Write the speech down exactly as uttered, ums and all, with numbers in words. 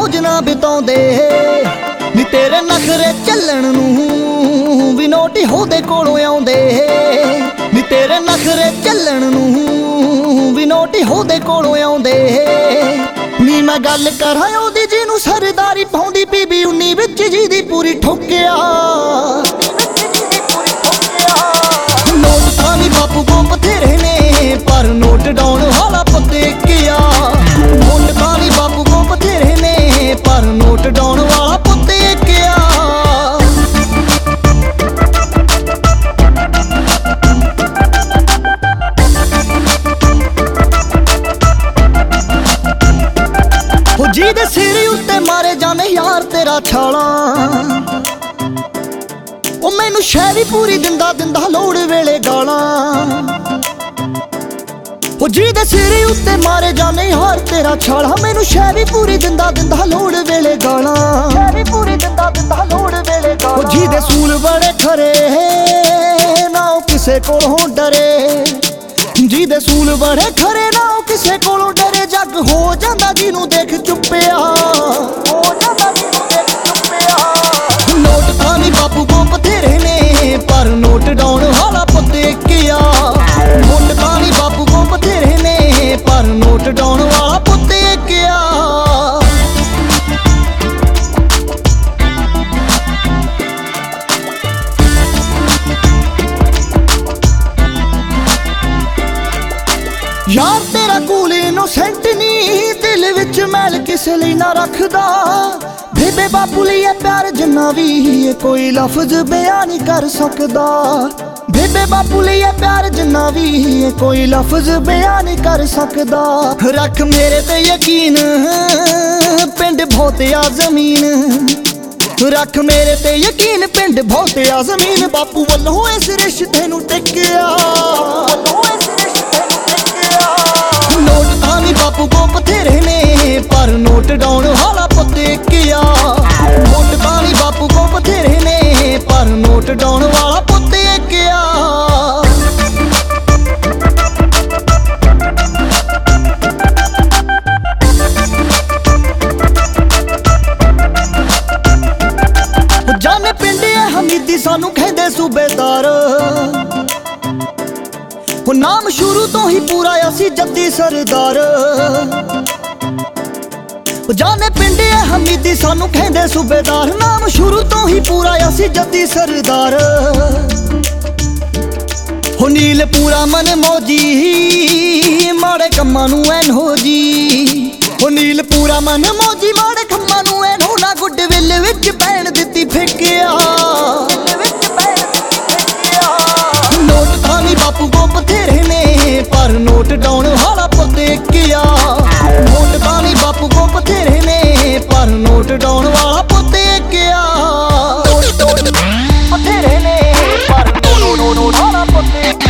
ਮौज ना बिताउंदे नी तेरे नखरे चलण नूं भी नोट होदे कोलों आउंदे नी तेरे नखरे चलण नूं भी नोट होदे कोलों आउंदे नी मैं गल करां ओदी जिहनूं सरदारी पाउंदी बीबी उन्नी विच जी पूरी ठोकिया नोट तां नी बापू को बथेरे ने पर नोट डाउन वाला पत्ते किया नोट तां नी बापू को बथेरे ने पर नोट डाउन वाला पत्ते किया जी दे सिर उत्ते मारे जाने यार तेरा छाला ओ मैनू शहरी पूरी दिंदा दिंदा लोड़ वेले गालां ओ जी दे सिर उत्ते मारे जाने यार तेरा छाला मैनू शहरी पूरी दिंदा दिंदा लोड़ वेले गालां शहरी पूरी दिंदा दिंदा लोड़ वेले गालां ओ जी दे सूल बड़े खरे ना ओ किसे कोलों डरे जी दे सूल बड़े खरे ना ओ किसे कोलों डरे जग हो जांदा जिनू देख चुप्पिया हो जांदा जिनू देख चुप्पिया नोट तां नी बापू को बथेरे ने पर नोट डाउन वाला पत्ते किया नोट तां नी बापू को बथेरे ने पर नोट डाउन वाला पत्ते किया यार तेरा कूल इनोसेंट नी दिल विच मैल किस लई ना रखदा बेबे बापू लई प्यार जिन्ना भी कोई लफ्ज बयान नहीं कर सकदा बेबे बापू लई प्यार जिन्ना भी कोई लफ्ज बयान नहीं कर सकदा रख मेरे ते यकीन पिंड बहुत आ जमीन रख मेरे ते यकीन पिंड बहुत आ जमीन बापू वल्लों इस रिश्ते नूं टिकिया नोट तां नी बापू को बथेरे ने पर नोट डाउन वाला पत्ते किया नोट तां नी बापू को बथेरे ने पर नोट डाउन वाला पत्ते किया जाने पिंड हमीदी सानू कहंदे सूबेदार नाम शुरू तो ही पूरा असी जद्दी सरदार जाने पिंड हमीदी सानू कहंदे सूबेदार नाम शुरू तो ही पूरा असी जद्दी सरदार हो नील पूरा मन मौजी माड़े कम्मां नूं ऐन हो जी हो नील पूरा मन मौजी माड़े कम्मां नूं ऐन हो ना गुड विल विच पैण दित्ती फिकिया नोट तां नी बापू को बथेरे ने पर नोट डाउन वाला पत्ते किया नोट तां नी बापू को बथेरे ने पर नोट डाउन वाला पत्ते किया बथेरे ने पर नोट वाला पत्ते